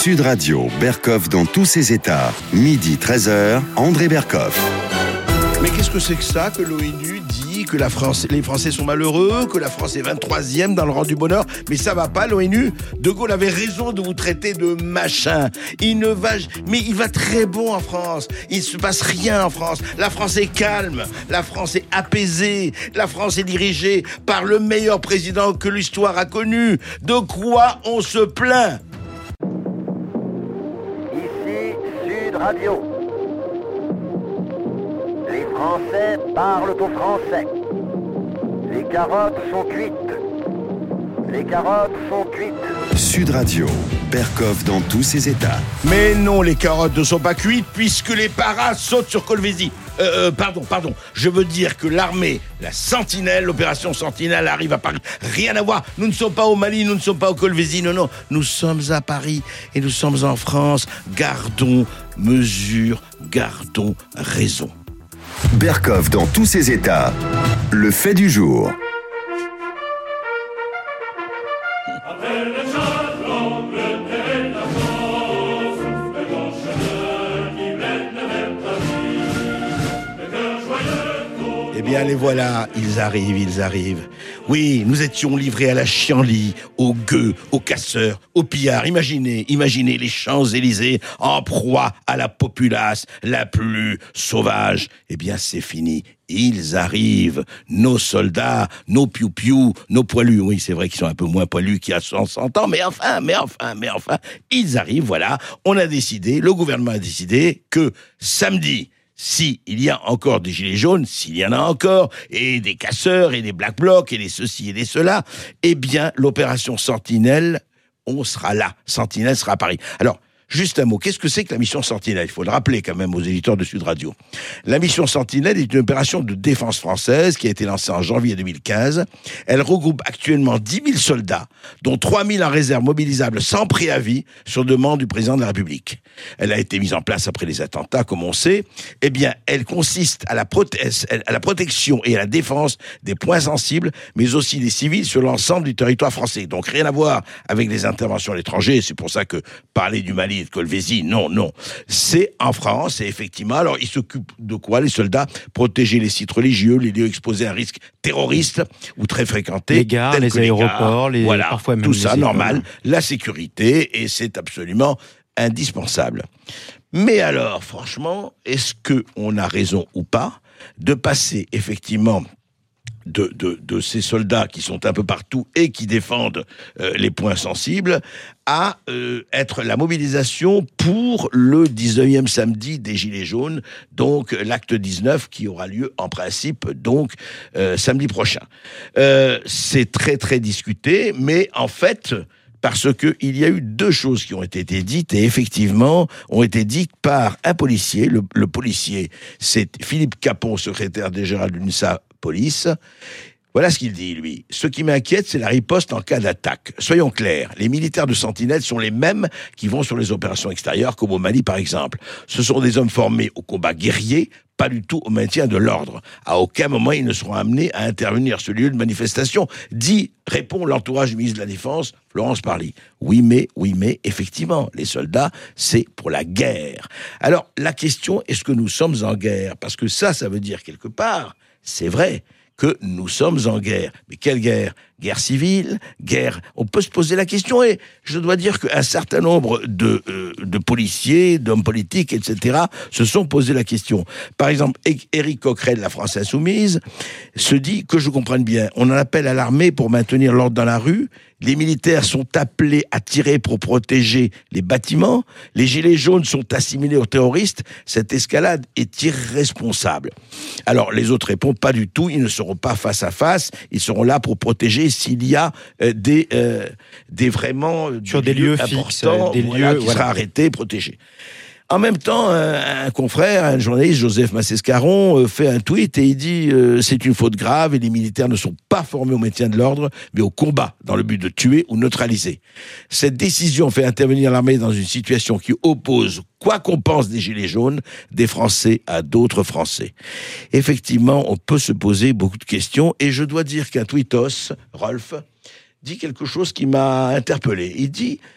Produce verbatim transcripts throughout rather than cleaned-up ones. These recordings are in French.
Sud Radio, Berkoff dans tous ses états. Midi treize heures, André Berkoff. Mais qu'est-ce que c'est que ça que l'ONU dit que la France, les Français sont malheureux, que la France est vingt-troisième dans le rang du bonheur? Mais ça va pas, l'ONU. De Gaulle avait raison de vous traiter de machin. Il ne va, mais il va très bon en France. Il se passe rien en France. La France est calme. La France est apaisée. La France est dirigée par le meilleur président que l'histoire a connu. De quoi on se plaint? Ici Sud Radio. Les Français parlent aux Français. Les carottes sont cuites. Les carottes sont cuites. Sud Radio, Berkoff dans tous ses états. Mais non, les carottes ne sont pas cuites puisque les paras sautent sur Colvézi. Euh, euh, pardon, pardon. Je veux dire que l'armée, la Sentinelle, l'opération Sentinelle arrive à Paris. Rien à voir. Nous ne sommes pas au Mali, nous ne sommes pas au Colvézi. Non, non. Nous sommes à Paris et nous sommes en France. Gardons mesure, gardons raison. Berkoff dans tous ses états. Le fait du jour. Eh bien, les voilà, ils arrivent, ils arrivent. Oui, nous étions livrés à la chienlit, aux gueux, aux casseurs, aux pillards. Imaginez, imaginez les Champs-Élysées en proie à la populace la plus sauvage. Eh bien, c'est fini. Ils arrivent, nos soldats, nos piou-piou, nos poilus. Oui, c'est vrai qu'ils sont un peu moins poilus qu'il y a cent ans, mais enfin, mais enfin, mais enfin, ils arrivent, voilà. On a décidé, le gouvernement a décidé que samedi, si il y a encore des gilets jaunes, s'il y en a encore, et des casseurs, et des black blocs, et des ceci et des cela, eh bien, l'opération Sentinelle, on sera là. Sentinelle sera à Paris. Alors, juste un mot, qu'est-ce que c'est que la mission Sentinelle? Il faut le rappeler quand même aux éditeurs de Sud Radio. La mission Sentinelle est une opération de défense française qui a été lancée en janvier deux mille quinze. Elle regroupe actuellement dix mille soldats, dont trois mille en réserve mobilisables sans préavis sur demande du président de la République. Elle a été mise en place après les attentats, comme on sait. Eh bien, elle consiste à la, prote- à la protection et à la défense des points sensibles, mais aussi des civils sur l'ensemble du territoire français. Donc rien à voir avec les interventions à l'étranger. C'est pour ça que parler du Mali de Colvézi, non, non. C'est en France, et effectivement, alors ils s'occupent de quoi, les soldats? Protéger les sites religieux, les lieux exposés à un risque terroriste ou très fréquentés. Les gares, les aéroports, les, voilà, parfois même tout les ça, écoles. normal. La sécurité, et c'est absolument indispensable. Mais alors, franchement, est-ce qu'on a raison ou pas de passer effectivement De, de, de ces soldats qui sont un peu partout et qui défendent euh, les points sensibles à euh, être la mobilisation pour le dix-neuvième samedi des Gilets jaunes, donc l'acte dix-neuf qui aura lieu en principe donc euh, samedi prochain. Euh, c'est très très discuté, mais en fait, parce que il y a eu deux choses qui ont été dites et effectivement ont été dites par un policier. Le, le policier, c'est Philippe Capon, secrétaire général de l'UNSA Police. Voilà ce qu'il dit, lui. Ce qui m'inquiète, c'est la riposte en cas d'attaque. Soyons clairs, les militaires de Sentinelle sont les mêmes qui vont sur les opérations extérieures, comme au Mali par exemple. Ce sont des hommes formés au combat guerrier, pas du tout au maintien de l'ordre. À aucun moment, ils ne seront amenés à intervenir sur le lieu de manifestation. Dit, répond l'entourage du ministre de la Défense, Florence Parly. Oui, mais, oui, mais, effectivement, les soldats, c'est pour la guerre. Alors, la question, est-ce que nous sommes en guerre? Parce que ça, ça veut dire quelque part, c'est vrai que nous sommes en guerre. Mais quelle guerre? Guerre civile? Guerre... On peut se poser la question, et je dois dire qu'un certain nombre de, euh, de policiers, d'hommes politiques, et cetera, se sont posé la question. Par exemple, Éric Coquerel, de la France Insoumise, se dit, que je comprenne bien, on en appelle à l'armée pour maintenir l'ordre dans la rue, les militaires sont appelés à tirer pour protéger les bâtiments, les gilets jaunes sont assimilés aux terroristes, cette escalade est irresponsable. Alors, les autres répondent pas du tout, ils ne seront pas face à face, ils seront là pour protéger s'il y a euh, des, euh, des vraiment sur des, des lieux, lieux fixes, des voilà, lieux qui voilà. sera arrêtés, protégés. En même temps, un, un confrère, un journaliste, Joseph Massescaron, euh, fait un tweet et il dit euh, c'est une faute grave et les militaires ne sont pas formés au maintien de l'ordre, mais au combat, dans le but de tuer ou neutraliser. Cette décision fait intervenir l'armée dans une situation qui oppose, quoi qu'on pense des Gilets jaunes, des Français à d'autres Français. Effectivement, on peut se poser beaucoup de questions et je dois dire qu'un tweetos, Rolf, dit quelque chose qui m'a interpellé. Il dit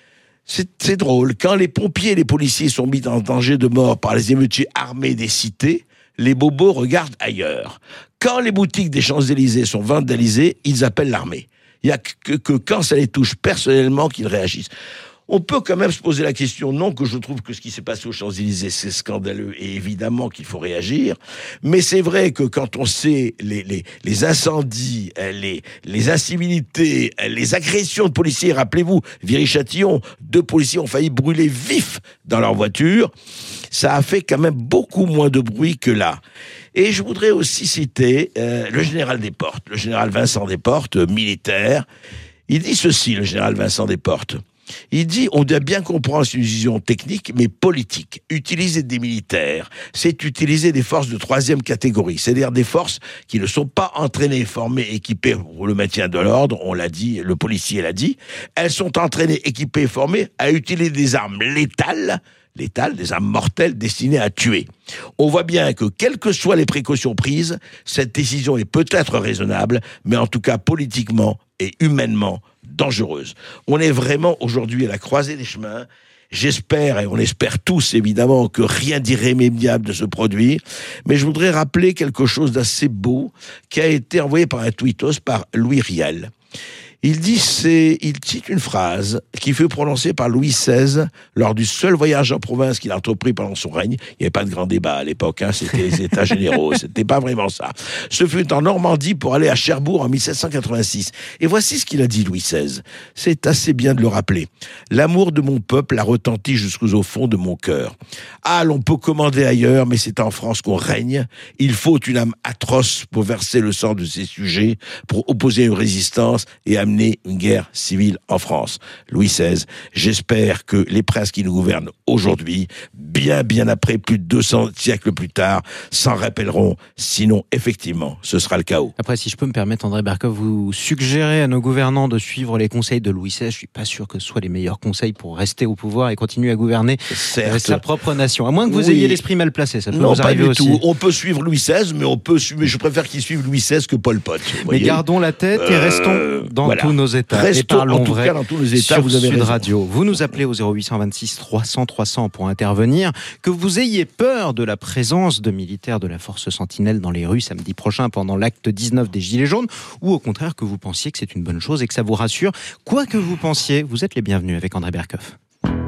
C'est, c'est drôle. Quand les pompiers et les policiers sont mis en danger de mort par les émeutiers armés des cités, les bobos regardent ailleurs. Quand les boutiques des Champs-Élysées sont vandalisées, ils appellent l'armée. Il n'y a que, que quand ça les touche personnellement qu'ils réagissent. On peut quand même se poser la question, non que je trouve que ce qui s'est passé aux Champs-Élysées, c'est scandaleux et évidemment qu'il faut réagir, mais c'est vrai que quand on sait les, les, les incendies, les, les incivilités, les agressions de policiers, rappelez-vous, Viry-Châtillon, deux policiers ont failli brûler vifs dans leur voiture, ça a fait quand même beaucoup moins de bruit que là. Et je voudrais aussi citer euh, le général Desportes, le général Vincent Desportes, militaire. Il dit ceci, le général Vincent Desportes. Il dit, on doit bien comprendre, c'est une vision technique, mais politique. Utiliser des militaires, c'est utiliser des forces de troisième catégorie, c'est-à-dire des forces qui ne sont pas entraînées, formées, équipées pour le maintien de l'ordre, on l'a dit, le policier l'a dit. Elles sont entraînées, équipées, formées à utiliser des armes létales, létales, des armes mortelles destinées à tuer. On voit bien que, quelles que soient les précautions prises, cette décision est peut-être raisonnable, mais en tout cas politiquement et humainement dangereuse. On est vraiment aujourd'hui à la croisée des chemins. J'espère, et on espère tous évidemment, que rien d'irrémédiable ne se produit, mais je voudrais rappeler quelque chose d'assez beau qui a été envoyé par un tweetos par Louis Riel. Il dit, c'est, il cite une phrase qui fut prononcée par Louis seize lors du seul voyage en province qu'il a entrepris pendant son règne. Il n'y avait pas de grand débat à l'époque, hein, c'était les États généraux, c'était pas vraiment ça. Ce fut en Normandie pour aller à Cherbourg en mille sept cent quatre-vingt-six. Et voici ce qu'il a dit, Louis seize. C'est assez bien de le rappeler. L'amour de mon peuple a retenti jusqu'au fond de mon cœur. Ah, l'on peut commander ailleurs, mais c'est en France qu'on règne. Il faut une âme atroce pour verser le sang de ses sujets, pour opposer une résistance et amener une guerre civile en France. Louis seize, j'espère que les princes qui nous gouvernent aujourd'hui, bien bien après, plus de deux cents siècles plus tard, s'en rappelleront, sinon effectivement, ce sera le chaos. Après, si je peux me permettre, André Berkoff, vous suggérez à nos gouvernants de suivre les conseils de Louis seize, je suis pas sûr que ce soit les meilleurs conseils pour rester au pouvoir et continuer à gouverner Certes. sa propre nation. À moins que vous Oui. ayez l'esprit mal placé, ça peut non, vous pas arriver du aussi. tout. On peut suivre Louis seize, mais on peut suivre, mais je préfère qu'ils suivent Louis seize que Pol Pot. Mais gardons la tête et restons Euh, dans voilà. tous nos états. Restons et parlons en tout vrai cas dans tous nos états, sur vous avez Sud raison. Radio. Vous nous appelez au zéro huit cent vingt-six trois cents trois cents pour intervenir. Que vous ayez peur de la présence de militaires de la force Sentinelle dans les rues samedi prochain pendant l'acte dix-neuf des Gilets jaunes, ou au contraire que vous pensiez que c'est une bonne chose et que ça vous rassure. Quoi que vous pensiez, vous êtes les bienvenus avec André Berkoff.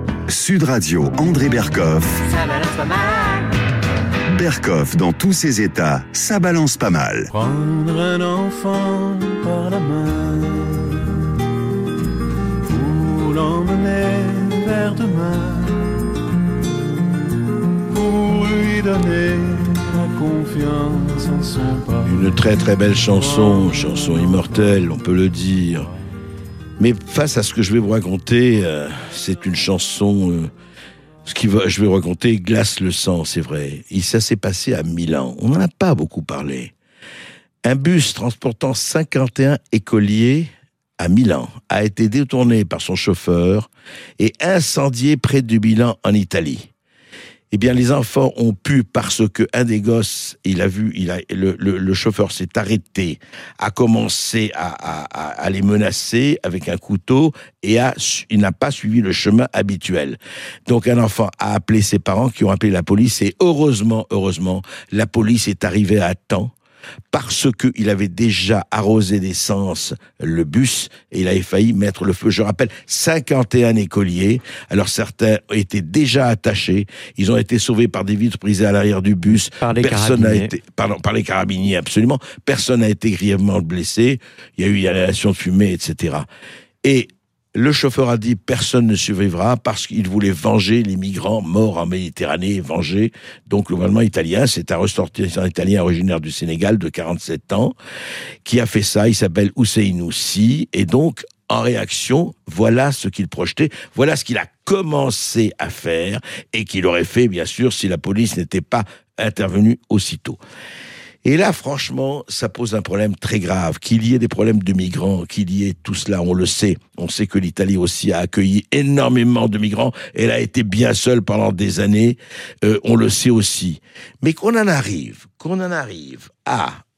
Sud Radio, André Berkoff. Ça balance pas mal. Berkoff dans tous ses états, ça balance pas mal. Prendre un enfant par la main pour l'emmener vers demain, pour lui donner la confiance en son pas. Une très très belle chanson, chanson immortelle, on peut le dire. Mais face à ce que je vais vous raconter, euh, c'est une chanson... Euh, ce que je vais vous raconter glace le sang, c'est vrai. Et ça s'est passé à Milan. On n'en a pas beaucoup parlé. Un bus transportant cinquante et un écoliers à Milan a été détourné par son chauffeur et incendié près de Milan en Italie. Eh bien, les enfants ont pu, parce que un des gosses, il a vu, il a, le, le, le chauffeur s'est arrêté, a commencé à, à, à les menacer avec un couteau et a, il n'a pas suivi le chemin habituel. Donc, un enfant a appelé ses parents qui ont appelé la police et heureusement, heureusement, la police est arrivée à temps. Parce qu'il avait déjà arrosé d'essence le bus et il avait failli mettre le feu. Je rappelle, cinquante et un écoliers. Alors certains étaient déjà attachés. Ils ont été sauvés par des vitres brisées à l'arrière du bus. Par les Personne n'a carabiniers. été, pardon, par les carabiniers, absolument. Personne n'a été grièvement blessé. Il y a eu inhalation de fumée, et cetera. Et le chauffeur a dit personne ne survivra parce qu'il voulait venger les migrants morts en Méditerranée, venger. Donc le gouvernement italien, c'est un ressortissant italien originaire du Sénégal de quarante-sept ans qui a fait ça. Il s'appelle Ousseynoussi et donc en réaction, voilà ce qu'il projetait, voilà ce qu'il a commencé à faire et qu'il aurait fait bien sûr si la police n'était pas intervenue aussitôt. Et là, franchement, ça pose un problème très grave. Qu'il y ait des problèmes de migrants, qu'il y ait tout cela, on le sait. On sait que l'Italie aussi a accueilli énormément de migrants. Elle a été bien seule pendant des années. Euh, on le sait aussi. Mais qu'on en arrive, qu'on en arrive à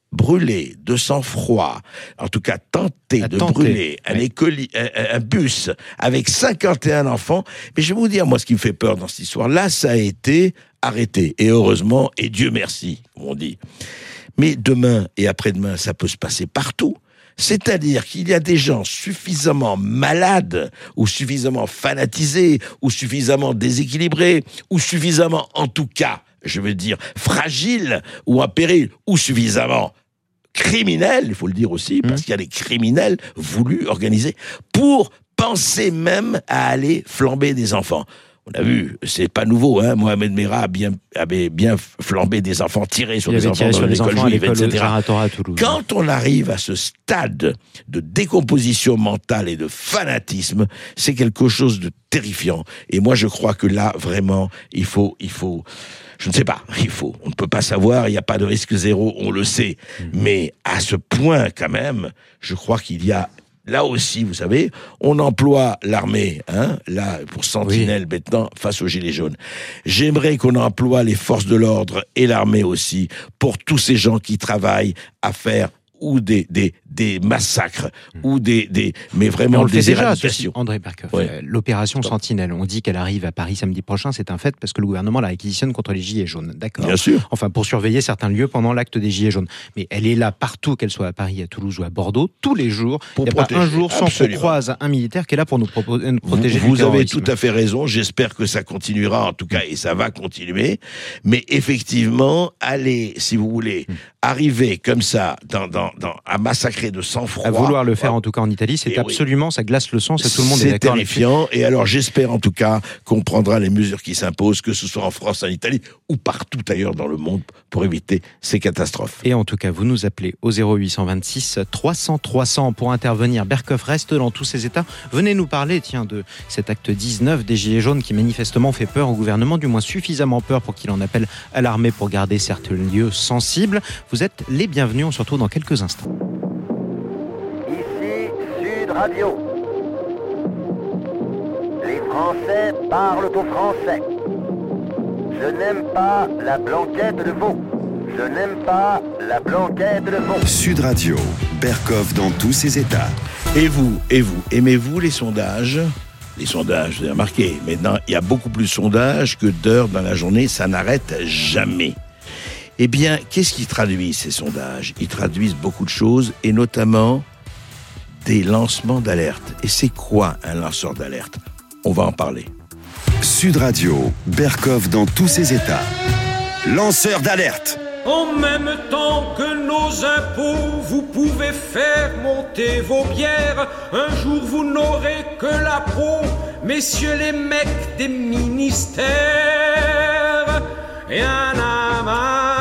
brûler de sang-froid, en tout cas tenter à de tenter, brûler un, oui. écoli, un, un bus avec cinquante et un enfants, mais je vais vous dire, moi, ce qui me fait peur dans cette histoire-là, ça a été arrêté. Et heureusement, et Dieu merci, comme on dit. Mais demain et après-demain, ça peut se passer partout. C'est-à-dire qu'il y a des gens suffisamment malades, ou suffisamment fanatisés, ou suffisamment déséquilibrés, ou suffisamment, en tout cas, je veux dire, fragiles, ou en péril, ou suffisamment criminels, il faut le dire aussi, parce qu'il y a des criminels voulus, organisés, pour penser même à aller flamber des enfants. On a vu, c'est pas nouveau, hein. Mohamed Merah a bien, avait bien flambé des enfants, tiré sur Il des avait enfants tiré dans sur les l'école enfants à juive, l'école et cetera. Zahra à Toulouse. Quand on arrive à ce stade de décomposition mentale et de fanatisme, c'est quelque chose de terrifiant. Et moi, je crois que là, vraiment, il faut, il faut, je ne sais pas, il faut, on ne peut pas savoir, il n'y a pas de risque zéro, on le sait. Mmh. Mais à ce point, quand même, je crois qu'il y a là aussi, vous savez, on emploie l'armée, hein, là, pour sentinelle, oui. Maintenant, face aux gilets jaunes. J'aimerais qu'on emploie les forces de l'ordre et l'armée aussi pour tous ces gens qui travaillent à faire ou des, des, des massacres, mmh. ou des, des, mais vraiment mais on le des fait déjà, éradications. André Berkoff, ouais. euh, l'opération Sentinelle, on dit qu'elle arrive à Paris samedi prochain, c'est un fait parce que le gouvernement la réquisitionne contre les gilets jaunes, d'accord ? Bien sûr. Enfin, pour surveiller certains lieux pendant l'acte des gilets jaunes. Mais elle est là partout, qu'elle soit à Paris, à Toulouse ou à Bordeaux, tous les jours. Il n'y a protéger. Pas un jour sans qu'on croise un militaire qui est là pour nous, proposer, nous protéger vous, du vous avez terrorisme. tout à fait raison, j'espère que ça continuera, en tout cas, et ça va continuer. Mais effectivement, allez, si vous voulez, mmh. arriver comme ça, dans, dans, dans, à massacrer de sang-froid. À vouloir le faire, en tout cas en Italie, c'est et absolument, oui. ça glace le sang, c'est tout le monde est, est d'accord. C'est terrifiant, et alors j'espère en tout cas qu'on prendra les mesures qui s'imposent, que ce soit en France, en Italie, ou partout ailleurs dans le monde, pour éviter ces catastrophes. Et en tout cas, vous nous appelez au zéro huit cent vingt-six trois cents trois cents pour intervenir. Berkoff reste dans tous ces états. Venez nous parler, tiens, de cet acte dix-neuf des Gilets jaunes qui manifestement fait peur au gouvernement, du moins suffisamment peur pour qu'il en appelle à l'armée pour garder certains lieux sensibles. Vous êtes les bienvenus, on se retrouve dans quelques instants. Sud Radio. Les Français parlent au français. Je n'aime pas la blanquette de veau. Je n'aime pas la blanquette de veau. Sud Radio, Berkoff dans tous ses états. Et vous, et vous, aimez-vous les sondages ? Les sondages, vous avez remarqué, maintenant, il y a beaucoup plus de sondages que d'heures dans la journée, ça n'arrête jamais. Eh bien, qu'est-ce qui traduit ces sondages ? Ils traduisent beaucoup de choses, et notamment des lancements d'alerte. Et c'est quoi un lanceur d'alerte ? On va en parler. Sud Radio, Berkoff dans tous ses états. Lanceur d'alerte. En même temps que nos impôts, vous pouvez faire monter vos bières. Un jour vous n'aurez que la peau, messieurs les mecs des ministères. Et un amas.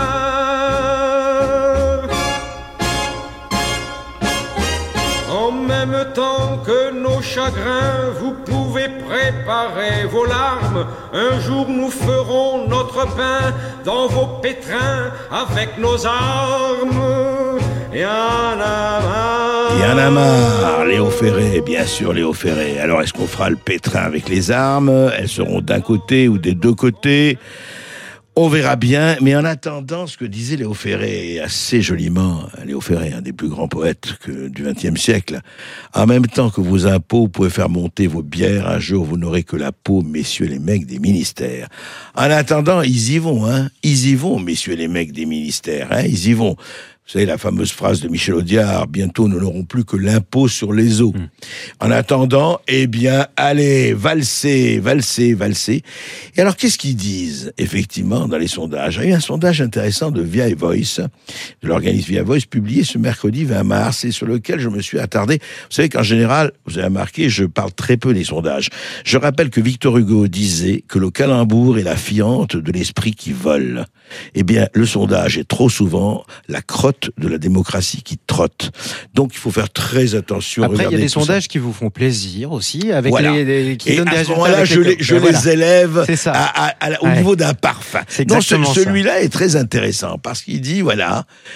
En même temps que nos chagrins, vous pouvez préparer vos larmes. Un jour nous ferons notre pain dans vos pétrins avec nos armes. Et un amas. Et un amas, Léo Ferré, bien sûr Léo Ferré. Alors est-ce qu'on fera le pétrin avec les armes ? Elles seront d'un côté ou des deux côtés ? On verra bien, mais en attendant, ce que disait Léo Ferré, assez joliment, Léo Ferré, un des plus grands poètes que, du vingtième siècle, en même temps que vos impôts pouvaient faire monter vos bières, un jour vous n'aurez que la peau, messieurs les mecs des ministères. En attendant, ils y vont, hein, ils y vont, messieurs les mecs des ministères, hein, ils y vont. Vous savez, la fameuse phrase de Michel Audiard, bientôt nous n'aurons plus que l'impôt sur les eaux. Mmh. En attendant, eh bien, allez, valsez, valsez, valsez. Et alors, qu'est-ce qu'ils disent, effectivement, dans les sondages ? Il y a eu un sondage intéressant de Via Voice, de l'organisme Via Voice, publié ce mercredi vingt mars, et sur lequel je me suis attardé. Vous savez qu'en général, vous avez remarqué, je parle très peu des sondages. Je rappelle que Victor Hugo disait que le calembour est la fiente de l'esprit qui vole. Eh bien, le sondage est trop souvent la crotte de la démocratie qui trotte. Donc, il faut faire très attention. Après, il y a des sondages ça. qui vous font plaisir aussi, avec voilà. les, les qui et donnent des à ce résultats. moment-là, je, les, je ben les voilà. élève à, à, à, au ouais. niveau d'un parfum. C'est Donc, ce, celui-là ça. est très intéressant parce qu'il dit, voilà,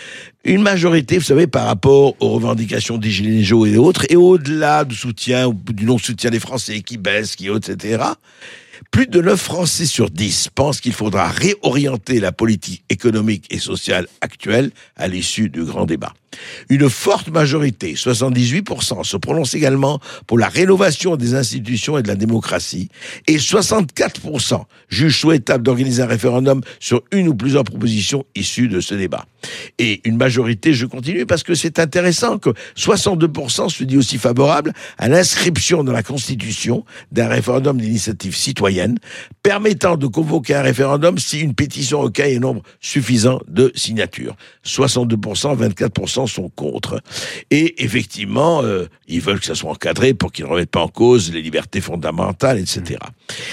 Une majorité, vous savez, par rapport aux revendications des Gilets jaunes et autres, et au-delà du soutien, ou du non-soutien des Français qui baisse, qui haute, et cetera, plus de neuf Français sur dix pensent qu'il faudra réorienter la politique économique et sociale actuelle à l'issue du grand débat. Une forte majorité, soixante-dix-huit pour cent, se prononce également pour la rénovation des institutions et de la démocratie, et soixante-quatre pour cent jugent souhaitable d'organiser un référendum sur une ou plusieurs propositions issues de ce débat. Et une majorité, je continue parce que c'est intéressant, que soixante-deux pour cent se dit aussi favorable à l'inscription dans la Constitution d'un référendum d'initiative citoyenne permettant de convoquer un référendum si une pétition recueille un nombre suffisant de signatures. soixante-deux pour cent, vingt-quatre pour cent sont contre. Et effectivement, euh, ils veulent que ça soit encadré pour qu'ils ne remettent pas en cause les libertés fondamentales, et cetera.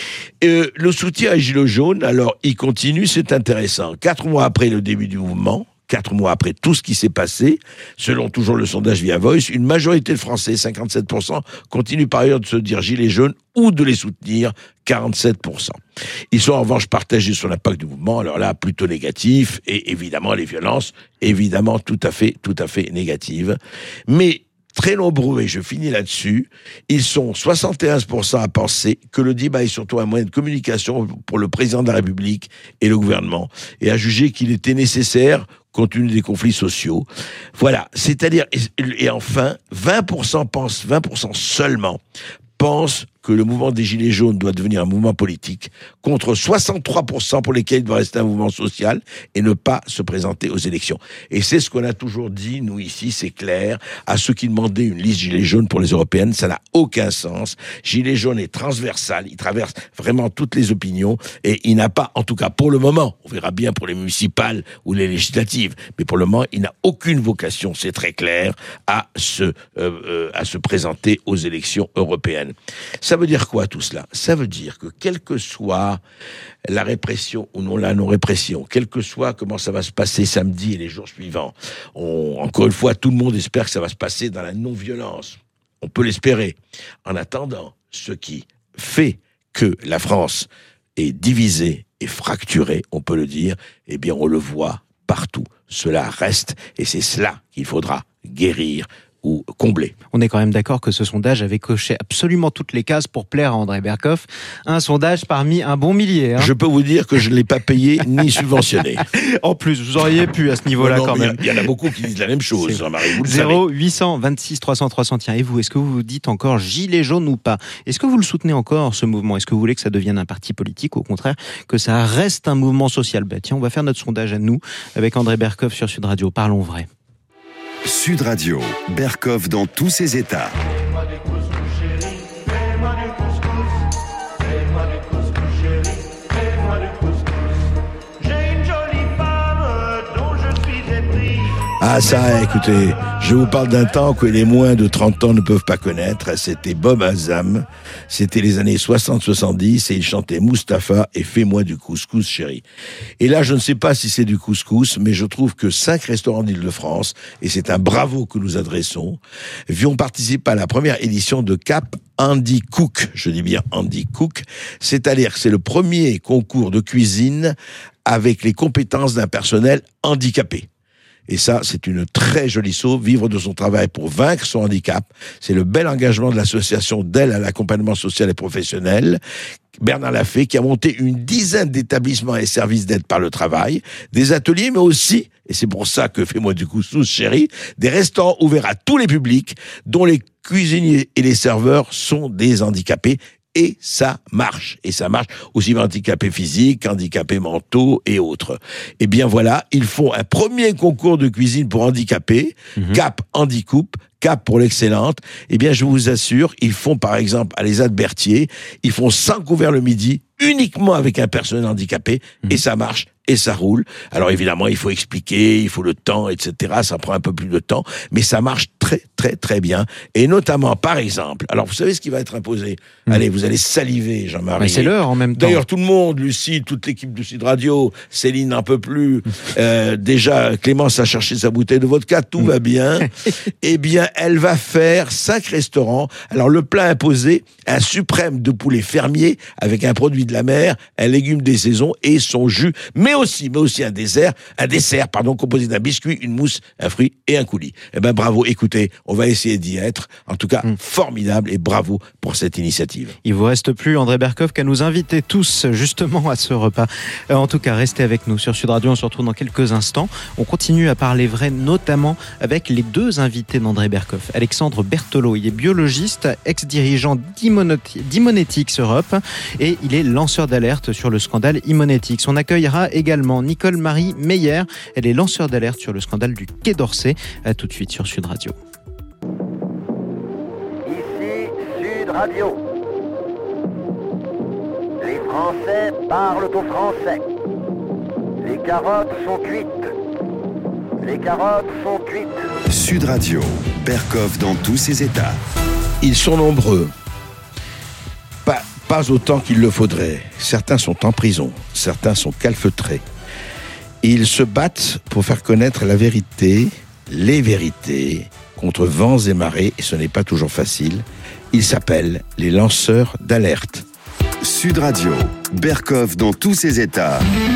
Euh, le soutien à Gilets jaunes, alors, il continue, c'est intéressant. Quatre mois après le début du mouvement, quatre mois après tout ce qui s'est passé, selon toujours le sondage via Voice, une majorité de Français, cinquante-sept pour cent, continuent par ailleurs de se dire Gilets jaunes ou de les soutenir, quarante-sept pour cent. Ils sont en revanche partagés sur l'impact du mouvement, alors là, plutôt négatif, et évidemment les violences, évidemment tout à fait, tout à fait négatives. Mais très nombreux, et je finis là-dessus, ils sont soixante et onze pour cent à penser que le débat est surtout un moyen de communication pour le président de la République et le gouvernement, et à juger qu'il était nécessaire compte tenu des conflits sociaux. Voilà, c'est-à-dire, et, et enfin, vingt pour cent pensent, vingt pour cent seulement pensent que le mouvement des Gilets jaunes doit devenir un mouvement politique, contre soixante-trois pour cent pour lesquels il doit rester un mouvement social et ne pas se présenter aux élections. Et c'est ce qu'on a toujours dit, nous ici, c'est clair, à ceux qui demandaient une liste Gilets jaunes pour les européennes, ça n'a aucun sens. Gilets jaunes est transversal, il traverse vraiment toutes les opinions, et il n'a pas, en tout cas pour le moment, on verra bien pour les municipales ou les législatives, mais pour le moment, il n'a aucune vocation, c'est très clair, à se, euh, euh, à se présenter aux élections européennes. Ça veut dire quoi tout cela ? Ça veut dire que quelle que soit la répression ou non la non-répression, quel que soit comment ça va se passer samedi et les jours suivants, on, encore une fois, tout le monde espère que ça va se passer dans la non-violence. On peut l'espérer. En attendant, ce qui fait que la France est divisée et fracturée, on peut le dire, eh bien on le voit partout. Cela reste, et c'est cela qu'il faudra guérir ou combler. On est quand même d'accord que ce sondage avait coché absolument toutes les cases pour plaire à André Berkoff. Un sondage parmi un bon millier. Hein. Je peux vous dire que je ne l'ai pas payé ni subventionné. En plus, vous auriez pu à ce niveau-là non, non, quand même. Il y, y en a beaucoup qui disent la même chose, Jean-Marie, vous le zéro huit cent vingt-six trois cents trois cents. Tiens, et vous, est-ce que vous vous dites encore Gilets jaunes ou pas ? Est-ce que vous le soutenez encore, ce mouvement ? Est-ce que vous voulez que ça devienne un parti politique, ou au contraire, que ça reste un mouvement social ? Ben, tiens, on va faire notre sondage à nous, avec André Berkoff sur Sud Radio. Parlons vrai. Sud Radio, Berkoff dans tous ses états. Ah ça, écoutez, je vous parle d'un temps que les moins de trente ans ne peuvent pas connaître. C'était Bob Azam, c'était les années soixante soixante-dix, et il chantait Mustapha et Fais-moi du couscous, chérie. Et là, je ne sais pas si c'est du couscous, mais je trouve que cinq restaurants d'Île-de-France, et c'est un bravo que nous adressons, vont participer à la première édition de Cap Andy Cook. Je dis bien Andy Cook, c'est-à-dire que c'est le premier concours de cuisine avec les compétences d'un personnel handicapé. Et ça, c'est une très jolie sauve, vivre de son travail pour vaincre son handicap. C'est le bel engagement de l'association d'aide à l'accompagnement social et professionnel, Bernard Lafay, qui a monté une dizaine d'établissements et services d'aide par le travail, des ateliers, mais aussi, et c'est pour ça que Fais-moi du couscous, chérie, des restaurants ouverts à tous les publics, dont les cuisiniers et les serveurs sont des handicapés. Et ça marche, et ça marche aussi bien handicapés physiques, handicapés mentaux et autres. Et bien voilà, ils font un premier concours de cuisine pour handicapés, mmh. Cap Handicoupe, Cap pour l'excellente. Eh bien, je vous assure, ils font par exemple à l'E S A de Berthier, ils font cent couverts le midi, uniquement avec un personnel handicapé, mmh. et ça marche. Et ça roule. Alors évidemment, il faut expliquer, il faut le temps, et cetera. Ça prend un peu plus de temps, mais ça marche très, très, très bien. Et notamment, par exemple, alors vous savez ce qui va être imposé ? Mmh. Allez, vous allez saliver, Jean-Marie. Mais c'est l'heure en même temps. D'ailleurs, tout le monde, Lucie, toute l'équipe de Sud Radio, Céline n'en peut plus. Euh, déjà, Clémence a cherché sa bouteille de vodka, tout mmh. va bien. Eh bien, elle va faire cinq restaurants. Alors, le plat imposé, un suprême de poulet fermier avec un produit de la mer, un légume des saisons et son jus, mais aussi, mais aussi un dessert, un dessert, pardon, composé d'un biscuit, une mousse, un fruit et un coulis. Eh ben, bravo. Écoutez, on va essayer d'y être. En tout cas, mmh. formidable et bravo pour cette initiative. Il vous reste plus, André Berkoff, qu'à nous inviter tous, justement, à ce repas. Euh, en tout cas, restez avec nous sur Sud Radio. On se retrouve dans quelques instants. On continue à parler vrai, notamment avec les deux invités d'André Berkoff. Alexandre Berthelot, il est biologiste, ex-dirigeant d'Immonetics Europe et il est lanceur d'alerte sur le scandale Immonetics. On accueillera également Nicole-Marie Meyer. Elle est lanceur d'alerte sur le scandale du Quai d'Orsay. À tout de suite sur Sud Radio. Ici Sud Radio. Les Français parlent aux Français. Les carottes sont cuites. Les carottes sont cuites. Sud Radio, Berkoff dans tous ses états. Ils sont nombreux. Pas, pas autant qu'il le faudrait. Certains sont en prison, certains sont calfeutrés. Et ils se battent pour faire connaître la vérité, les vérités, contre vents et marées, et ce n'est pas toujours facile. Ils s'appellent les lanceurs d'alerte. Sud Radio, Berkoff dans tous ses états.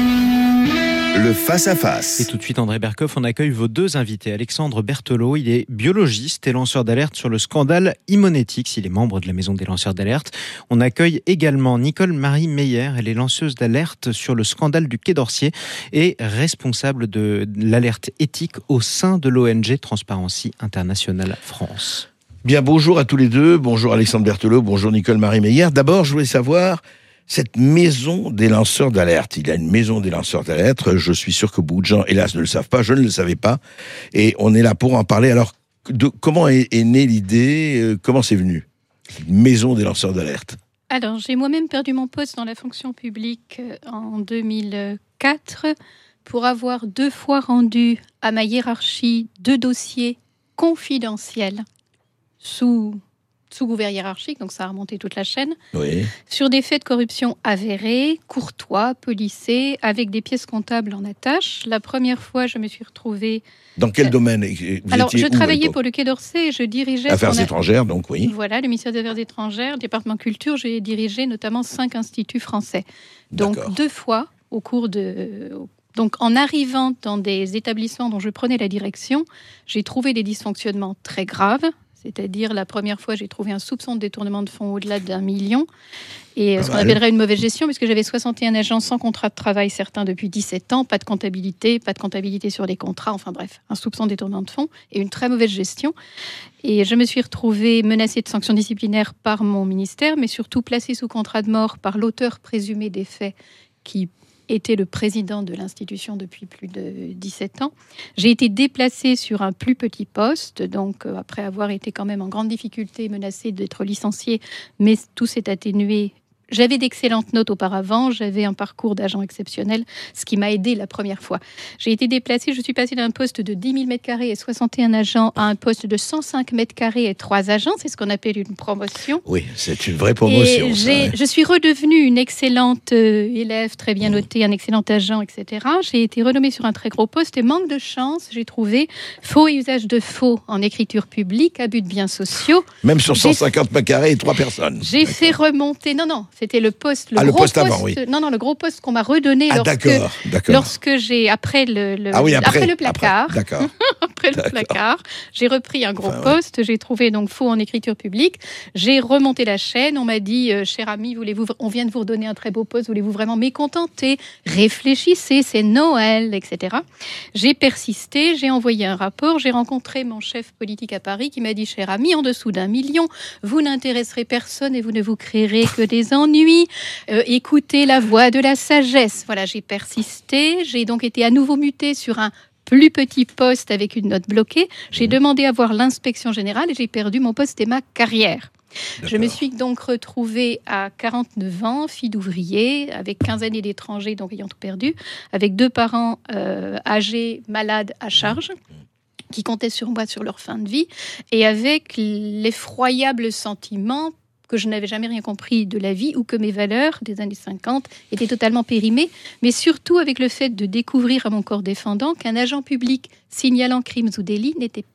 Le face-à-face. Et tout de suite, André Berkoff, on accueille vos deux invités. Alexandre Berthelot, il est biologiste et lanceur d'alerte sur le scandale Immonetics. Il est membre de la Maison des lanceurs d'alerte. On accueille également Nicole-Marie Meyer. Elle est lanceuse d'alerte sur le scandale du Quai d'Orsay et responsable de l'alerte éthique au sein de l'O N G Transparency International France. Bien, bonjour à tous les deux. Bonjour Alexandre Berthelot, bonjour Nicole-Marie Meyer. D'abord, je voulais savoir... cette maison des lanceurs d'alerte, il y a une maison des lanceurs d'alerte, je suis sûr que beaucoup de gens, hélas, ne le savent pas, je ne le savais pas, et on est là pour en parler. Alors, de, comment est, est née l'idée, euh, comment c'est venu, une maison des lanceurs d'alerte? Alors, j'ai moi-même perdu mon poste dans la fonction publique en deux mille quatre pour avoir deux fois rendu à ma hiérarchie deux dossiers confidentiels sous... sous couvert hiérarchique, donc ça a remonté toute la chaîne, oui. sur des faits de corruption avérés, courtois, policés, avec des pièces comptables en attache. La première fois, je me suis retrouvée... Dans quel euh... domaine vous Alors, étiez je où, travaillais pour le Quai d'Orsay et je dirigeais... Affaires étrangères, donc oui. Voilà, le ministère des Affaires étrangères, département culture, j'ai dirigé notamment cinq instituts français. Donc, D'accord. deux fois, au cours de... Donc, en arrivant dans des établissements dont je prenais la direction, j'ai trouvé des dysfonctionnements très graves. C'est-à-dire, la première fois, j'ai trouvé un soupçon de détournement de fonds au-delà d'un million. Et ce qu'on appellerait une mauvaise gestion, puisque j'avais soixante et un agents sans contrat de travail, certains depuis dix-sept ans, pas de comptabilité, pas de comptabilité sur les contrats, enfin bref, un soupçon de détournement de fonds et une très mauvaise gestion. Et je me suis retrouvée menacée de sanctions disciplinaires par mon ministère, mais surtout placée sous contrat de mort par l'auteur présumé des faits qui était le président de l'institution depuis plus de dix-sept ans. J'ai été déplacée sur un plus petit poste, donc euh, après avoir été quand même en grande difficulté, menacée d'être licenciée, mais tout s'est atténué. J'avais d'excellentes notes auparavant, j'avais un parcours d'agent exceptionnel, ce qui m'a aidé la première fois. J'ai été déplacée, je suis passée d'un poste de dix mille mètres carrés et soixante et un agents à un poste de cent cinq mètres carrés et trois agents, c'est ce qu'on appelle une promotion. Oui, c'est une vraie promotion. Et ça, j'ai, ouais. Je suis redevenue une excellente euh, élève, très bien notée, un excellent agent, et cetera. J'ai été renommée sur un très gros poste et manque de chance, j'ai trouvé faux et usage de faux en écriture publique, abus de biens sociaux. Même sur cent cinquante mètres carrés et trois personnes. J'ai D'accord. fait remonter, non, non, c'était le poste, le ah, gros le poste, poste avant, oui. non, non, le gros poste qu'on m'a redonné ah, lorsque, d'accord, d'accord. lorsque j'ai, après le, le, ah, oui, après, après le placard, après, d'accord. après le d'accord. placard, j'ai repris un gros enfin, poste, ouais. J'ai trouvé donc faux en écriture publique, j'ai remonté la chaîne, on m'a dit, euh, cher ami, voulez-vous, on vient de vous redonner un très beau poste, voulez-vous vraiment mécontenter, réfléchissez, c'est Noël, et cetera. J'ai persisté, j'ai envoyé un rapport, j'ai rencontré mon chef politique à Paris qui m'a dit, cher ami, en dessous d'un million, vous n'intéresserez personne et vous ne vous créerez que des ennuis. Euh, écoutez la voix de la sagesse. Voilà, j'ai persisté. J'ai donc été à nouveau mutée sur un plus petit poste avec une note bloquée. J'ai demandé à voir l'inspection générale et j'ai perdu mon poste et ma carrière. D'accord. Je me suis donc retrouvée à quarante-neuf ans, fille d'ouvrier, avec quinze années d'étranger, donc ayant tout perdu, avec deux parents euh, âgés, malades à charge, qui comptaient sur moi sur leur fin de vie, et avec l'effroyable sentiment que je n'avais jamais rien compris de la vie ou que mes valeurs des années cinquante étaient totalement périmées, mais surtout avec le fait de découvrir à mon corps défendant qu'un agent public signalant crimes ou délits n'était pas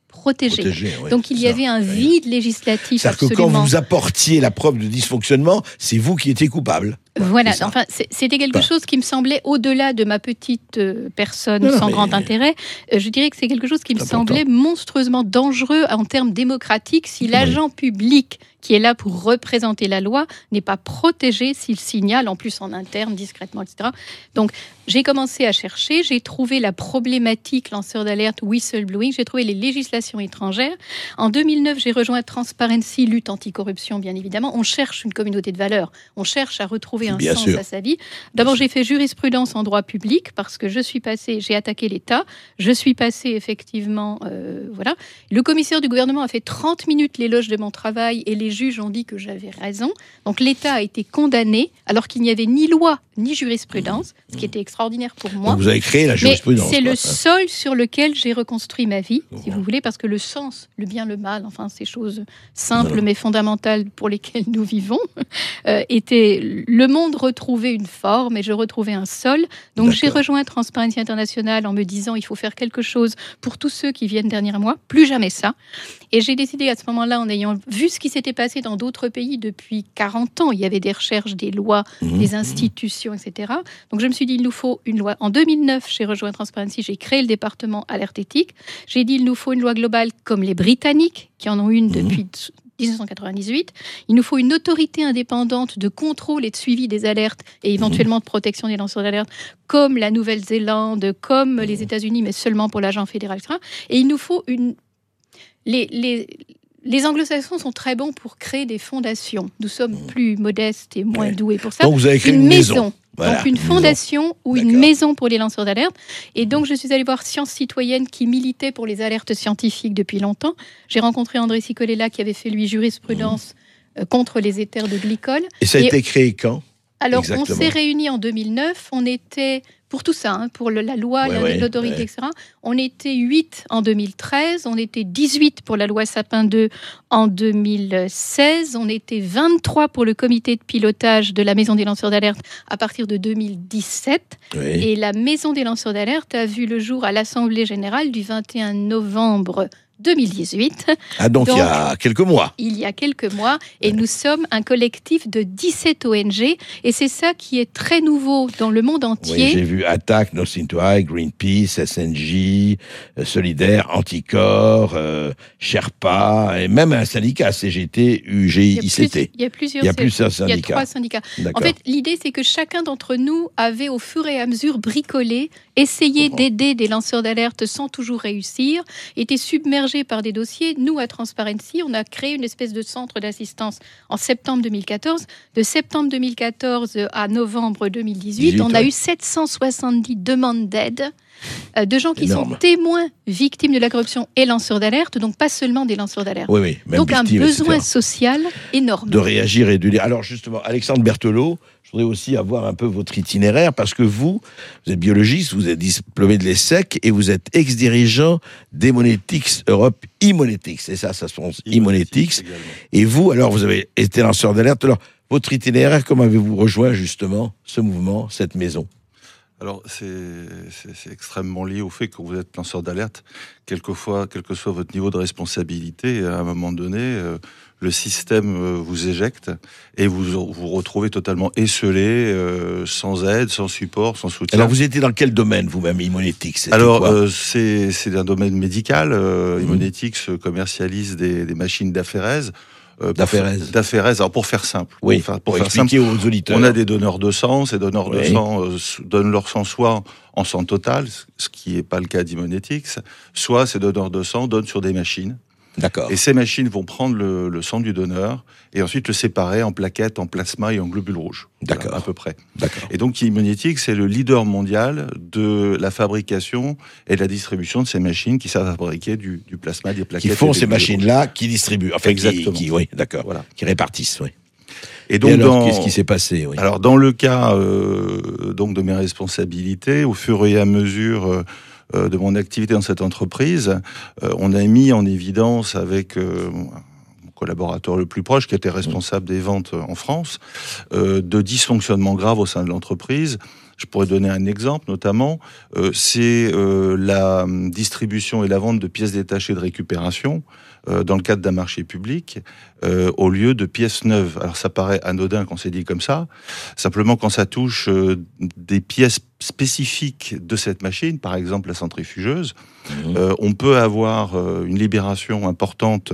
protégés. Protégés, oui, Donc il y ça, avait un oui. vide législatif C'est-à-dire absolument. que quand vous apportiez la preuve de dysfonctionnement, c'est vous qui étiez coupable. Voilà, c'est enfin, c'est- c'était quelque Enfin. chose qui me semblait, au-delà de ma petite euh, personne Non, non, sans mais- grand intérêt, euh, je dirais que c'est quelque chose qui me C'est important. semblait monstrueusement dangereux en termes démocratiques si l'agent public qui est là pour représenter la loi n'est pas protégé s'il signale, en plus en interne, discrètement, et cetera. Donc, j'ai commencé à chercher, j'ai trouvé la problématique lanceur d'alerte, whistleblowing, j'ai trouvé les législations étrangères. En deux mille neuf, j'ai rejoint Transparency, lutte anticorruption, bien évidemment. On cherche une communauté de valeurs, on cherche à retrouver un Bien sens sûr. à sa vie. D'abord, j'ai fait jurisprudence en droit public parce que je suis passé, j'ai attaqué l'État, je suis passé effectivement, euh, voilà. Le commissaire du gouvernement a fait trente minutes l'éloge de mon travail et les juges ont dit que j'avais raison. Donc l'État a été condamné alors qu'il n'y avait ni loi ni jurisprudence, ce qui était extraordinaire pour moi. Donc vous avez créé la Mais jurisprudence. c'est quoi. le sol sur lequel j'ai reconstruit ma vie, si Bon. vous voulez, parce que le sens, le bien, le mal, enfin ces choses simples Voilà. mais fondamentales pour lesquelles nous vivons, euh, était le monde retrouvait une forme et je retrouvais un sol. Donc j'ai D'accord. rejoint Transparency International en me disant il faut faire quelque chose pour tous ceux qui viennent derrière moi, plus jamais ça. Et j'ai décidé à ce moment-là, en ayant vu ce qui s'était passé dans d'autres pays depuis quarante ans, il y avait des recherches, des lois, Mmh. des institutions, et cetera. Donc je me suis dit, il nous faut une loi. En deux mille neuf, j'ai rejoint Transparency, j'ai créé le département alerte éthique. J'ai dit, il nous faut une loi globale comme les Britanniques, qui en ont une depuis dix-neuf cent quatre-vingt-dix-huit. Il nous faut une autorité indépendante de contrôle et de suivi des alertes et éventuellement de protection des lanceurs d'alerte, comme la Nouvelle-Zélande, comme les États-Unis, mais seulement pour l'agent fédéral, et cetera. Et il nous faut une... Les, les, les anglo-saxons sont très bons pour créer des fondations. Nous sommes plus modestes et moins Ouais. doués pour ça. Donc vous avez créé une, maison. Voilà, donc une maison. fondation ou une D'accord. maison pour les lanceurs d'alerte. Et donc je suis allée voir Sciences Citoyennes qui militait pour les alertes scientifiques depuis longtemps. J'ai rencontré André Cicolella qui avait fait lui jurisprudence euh, contre les éthers de glycol. Et ça a Et- été créé quand? Alors Exactement. on s'est réunis en deux mille neuf, on était, pour tout ça, hein, pour le- la loi, Ouais, la- ouais, l'autorité, ouais. et cetera, on était huit en deux mille treize, on était dix-huit pour la loi Sapin deux en deux mille seize, on était vingt-trois pour le comité de pilotage de la Maison des lanceurs d'alerte à partir de deux mille dix-sept. Oui. Et la Maison des lanceurs d'alerte a vu le jour à l'Assemblée générale du vingt et un novembre deux mille dix-huit, Ah donc, donc- il y a quelques mois. il y a quelques mois, et nous sommes un collectif de dix-sept O N G, et c'est ça qui est très nouveau dans le monde Oui, entier. j'ai vu Attaque, Nothing to Hide, Greenpeace, S N J, euh, Solidaire, Anticor, euh, Sherpa, et même un syndicat, C G T, U G Il y a I plus- C T. il y a plusieurs Il y a plusieurs Il y a syndicats. trois syndicats. En D'accord. fait, l'idée, c'est que chacun d'entre nous avait, au fur et à mesure, bricolé, essayé d'aider des lanceurs d'alerte sans toujours réussir, était submergé par des dossiers. Nous, à Transparency, on a créé une espèce de centre d'assistance en septembre deux mille quatorze. De septembre deux mille quatorze à novembre deux mille dix-huit, dix-huit, on a ouais. eu sept cent soixante-dix demandes d'aide euh, de gens qui Énorme. sont témoins, victimes de la corruption et lanceurs d'alerte, donc pas seulement des lanceurs d'alerte. Oui, oui, même Donc un victime, besoin et cetera. social énorme. De réagir et de lire. Alors justement, Alexandre Berthelot, je voudrais aussi avoir un peu votre itinéraire, parce que vous, vous êtes biologiste, vous êtes diplômé de l'E S S E C, et vous êtes ex-dirigeant d'Immonetics Europe, Immonetics, c'est ça, ça se prononce Immonetics. également. Et vous, alors, vous avez été lanceur d'alerte. Alors, votre itinéraire, comment avez-vous rejoint justement ce mouvement, cette maison? Alors, c'est c'est- c'est extrêmement lié au fait que vous êtes lanceur d'alerte. Quelquefois, quel que soit votre niveau de responsabilité, à un moment donné, euh, le système euh, vous éjecte et vous vous retrouvez totalement esselé, euh, sans aide, sans support, sans soutien. Alors, vous étiez dans quel domaine, vous-même, Immonetics? C'était Alors, quoi euh, c'est c'est un domaine médical. Euh, Immonetics commercialise des, des machines d'aphérèse. Euh, pour D'aphérèse. faire- D'aphérèse. Alors, pour faire simple. Oui, Pour faire, pour faire simple, expliquer aux auditeurs. on a des donneurs de sang. Ces donneurs de Oui. sang euh, s- donnent leur sang soit en sang total, ce qui n'est pas le cas d'Immonetics, soit ces donneurs de sang donnent sur des machines. D'accord. Et ces machines vont prendre le, le sang du donneur et ensuite le séparer en plaquettes, en plasma et en globules rouges. Voilà, D'accord. à peu près. D'accord. Et donc Immonetics, c'est le leader mondial de la fabrication et de la distribution de ces machines qui servent à fabriquer du, du plasma, des plaquettes. Qui font et des ces globules machines-là, qui distribuent. Enfin, qui, Exactement. qui, oui, d'accord. Voilà. Qui répartissent, oui. rouges. Et Et donc, alors, dans... qu'est-ce qui s'est passé, oui. Alors, dans le cas euh, donc de mes responsabilités, au fur et à mesure euh, euh, de mon activité dans cette entreprise, euh, on a mis en évidence avec euh, mon collaborateur le plus proche, qui était responsable des ventes en France, euh, de dysfonctionnements graves au sein de l'entreprise. Je pourrais donner un exemple, notamment, euh, c'est euh, la distribution et la vente de pièces détachées de récupération euh, dans le cadre d'un marché public, euh, au lieu de pièces neuves. Alors ça paraît anodin quand c'est dit comme ça, simplement quand ça touche euh, des pièces spécifiques de cette machine, par exemple la centrifugeuse, mmh. euh, on peut avoir euh, une libération importante,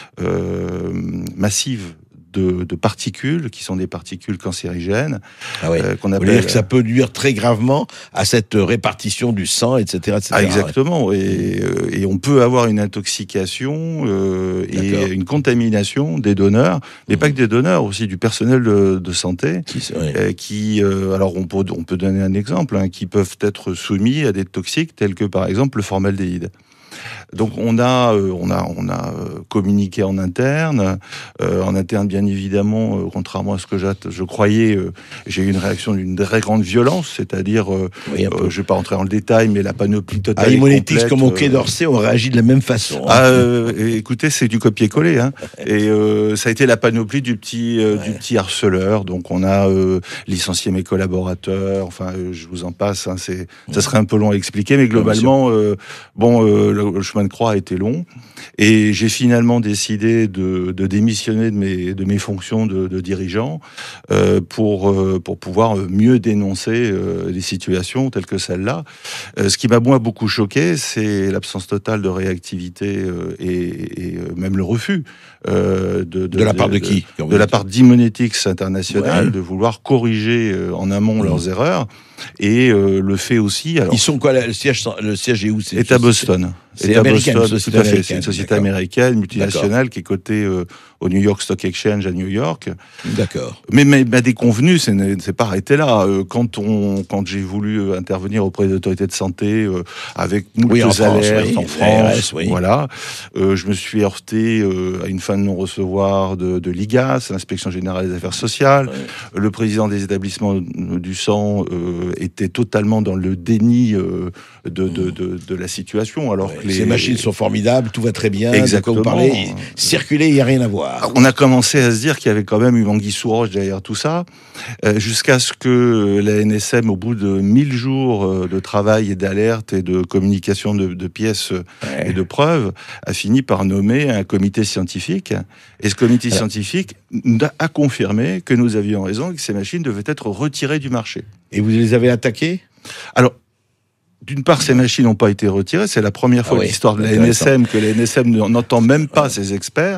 euh, massive, De, de particules, qui sont des particules cancérigènes. Ah oui. euh, qu'on appelle... Vous voulez dire que ça peut nuire très gravement à cette répartition du sang, et cetera et cetera. Ah, exactement, ouais. et, euh, et on peut avoir une intoxication euh, et une contamination des donneurs, mais mmh. pas que des donneurs, aussi du personnel de, de santé, qui, euh, qui euh, alors on peut, on peut donner un exemple, hein, qui peuvent être soumis à des toxiques tels que par exemple le formaldéhyde. Donc on a, euh, on a, on a euh, communiqué en interne, euh, en interne bien évidemment, euh, contrairement à ce que je croyais, euh, j'ai eu une réaction d'une très grande violence, c'est-à-dire, euh, oui, euh, je vais pas rentrer dans le détail, mais la panoplie totale. À Immonetics comme au Quai d'Orsay, on réagit de la même façon. Hein. Ah, euh, écoutez, c'est du copier-coller, hein. Et euh, ça a été la panoplie du petit, euh, ouais. du petit harceleur. Donc on a euh, licencié mes collaborateurs. Enfin, euh, je vous en passe. Hein, c'est, ça serait un peu long à expliquer, mais globalement, euh, bon, euh, le, le chemin de croix a été long, et j'ai finalement décidé de, de démissionner de mes, de mes fonctions de, de dirigeant euh, pour, euh, pour pouvoir mieux dénoncer euh, les situations telles que celle-là. Euh, ce qui m'a moi beaucoup choqué, c'est l'absence totale de réactivité euh, et, et même le refus euh, de, de, de la part de, de qui De, de la part d'Immonetics International, ouais. de vouloir corriger euh, en amont mmh. leurs erreurs, et euh, le fait aussi. Alors, ils sont quoi, le siège, le siège est où? C'est à Boston. C'est américaine, Boston, tout à fait. C'est une société d'accord. américaine, multinationale, d'accord. qui est cotée euh, au New York Stock Exchange à New York. D'accord. Mais ma bah, déconvenue, c'est ne s'est pas arrêté là. Euh, quand on, quand j'ai voulu intervenir auprès des autorités de santé euh, avec moult oui, en alertes France, oui, en France, R S, oui. voilà, euh, je me suis heurté euh, à une fin de non-recevoir de, de l'I G A S, l'Inspection générale des affaires sociales. Oui. Le président des établissements du sang euh, était totalement dans le déni euh, de, de, de, de la situation, alors oui. que les... Ces machines sont formidables, tout va très bien. Exactement. De quoi vous parlez, circuler, il n'y a rien à voir. On a commencé à se dire qu'il y avait quand même une anguille sous roche derrière tout ça, euh, jusqu'à ce que la N S M, au bout de mille jours de travail et d'alerte et de communication de, de pièces ouais. et de preuves, a fini par nommer un comité scientifique. Et ce comité Alors, scientifique a confirmé que nous avions raison et que ces machines devaient être retirées du marché. Et vous les avez attaquées ? Alors, d'une part, ces machines n'ont pas été retirées. C'est la première fois ah oui, de l'histoire de la N S M que la N S M n'entend même pas ouais. ses experts.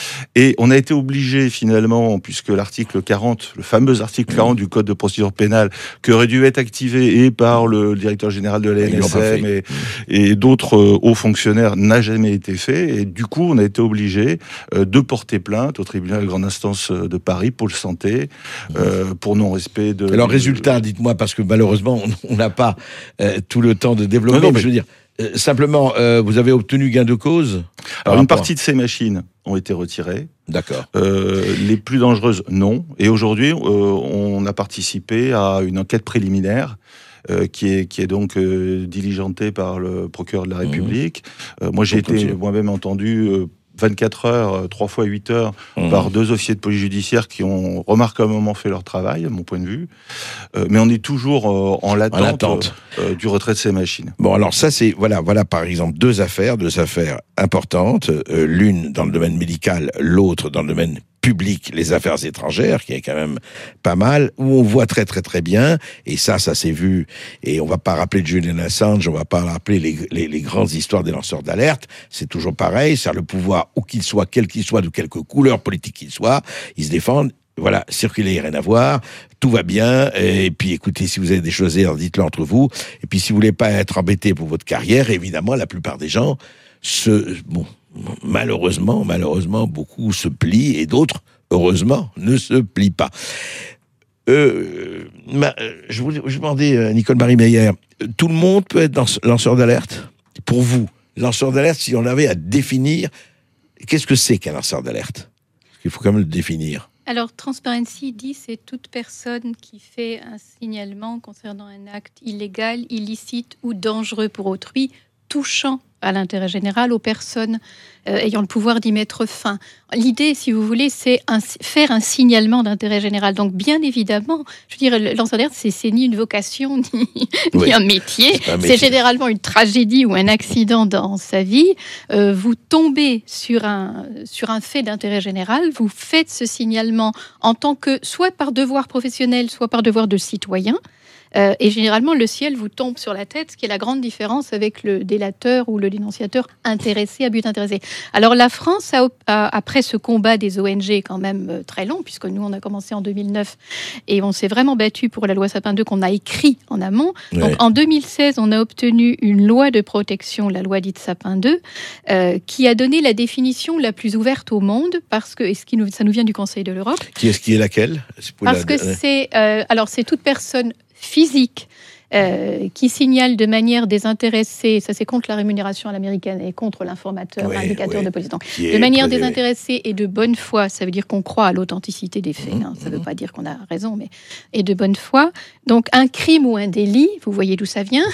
Et on a été obligé, finalement, puisque l'article quarante, le fameux article quarante mmh. du Code de procédure pénale, qui aurait dû être activé et par le directeur général de la N S M et, et d'autres euh, hauts fonctionnaires, n'a jamais été fait. Et du coup, on a été obligé euh, de porter plainte au tribunal de grande instance de Paris, Pôle santé, euh, pour non-respect de... Alors, de, résultat, dites-moi, parce que malheureusement, on n'a pas euh, tout le temps de développer, non, non, mais je veux dire, euh, simplement, euh, vous avez obtenu gain de cause ? Alors, une partie de ces machines ont été retirées. D'accord. Euh, les plus dangereuses, non. Et aujourd'hui, euh, on a participé à une enquête préliminaire euh, qui est qui est donc euh, diligentée par le procureur de la République. Mmh. Euh, moi, j'ai été moi-même entendu euh, vingt-quatre heures, trois fois huit heures, mmh. par deux officiers de police judiciaire qui ont remarquablement fait leur travail, à mon point de vue. Euh, mais on est toujours euh, en l'attente, en attente. Euh, du retrait de ces machines. Bon, alors ça, c'est, voilà, voilà par exemple deux affaires, deux affaires importantes, euh, l'une dans le domaine médical, l'autre dans le domaine public, les affaires étrangères, qui est quand même pas mal, où on voit très très très bien, et ça, ça s'est vu, et on va pas rappeler de Julian Assange, on va pas rappeler les, les, les grandes histoires des lanceurs d'alerte, c'est toujours pareil, c'est le pouvoir, où qu'il soit, quel qu'il soit, de quelque couleur politique qu'il soit, ils se défendent. Voilà, circuler, il n'y a rien à voir, tout va bien, et puis écoutez, si vous avez des choses à dire, dites-le entre vous, et puis si vous voulez pas être embêté pour votre carrière, évidemment, la plupart des gens se, bon, malheureusement, malheureusement, beaucoup se plient, et d'autres, heureusement, ne se plient pas. Euh, ma, je voulais, je demandais à Nicole Marie Meyer, tout le monde peut être lanceur d'alerte ? Pour vous, lanceur d'alerte, si on avait à définir, qu'est-ce que c'est qu'un lanceur d'alerte ? Parce qu'il faut quand même le définir. Alors, Transparency dit c'est toute personne qui fait un signalement concernant un acte illégal, illicite ou dangereux pour autrui, touchant à l'intérêt général aux personnes euh, ayant le pouvoir d'y mettre fin. L'idée, si vous voulez, c'est un, faire un signalement d'intérêt général. Donc, bien évidemment, je veux dire, le lanceur d'alerte, c'est, c'est ni une vocation, ni, oui. ni un métier. C'est, un métier. C'est généralement une tragédie ou un accident dans sa vie. Euh, vous tombez sur un, sur un fait d'intérêt général, vous faites ce signalement en tant que, soit par devoir professionnel, soit par devoir de citoyen. Euh, et généralement, le ciel vous tombe sur la tête, ce qui est la grande différence avec le délateur ou le dénonciateur intéressé, à but intéressé. Alors la France, a, a, après ce combat des O N G quand même euh, très long, puisque nous, on a commencé en deux mille neuf et on s'est vraiment battu pour la loi Sapin deux qu'on a écrit en amont. Ouais. Donc en deux mille seize, on a obtenu une loi de protection, la loi dite Sapin deux, euh, qui a donné la définition la plus ouverte au monde, parce que, et ce qui nous, ça nous vient du Conseil de l'Europe. Qui est-ce qui est laquelle ? Parce la... que c'est, euh, alors c'est toute personne physique euh, qui signale de manière désintéressée, ça c'est contre la rémunération à l'américaine et contre l'informateur, oui, l'indicateur oui. de police. Donc, de manière désintéressée et de bonne foi, ça veut dire qu'on croit à l'authenticité des faits, mmh, hein, ça ne mmh. veut pas dire qu'on a raison, mais et de bonne foi. Donc un crime ou un délit, vous voyez d'où ça vient,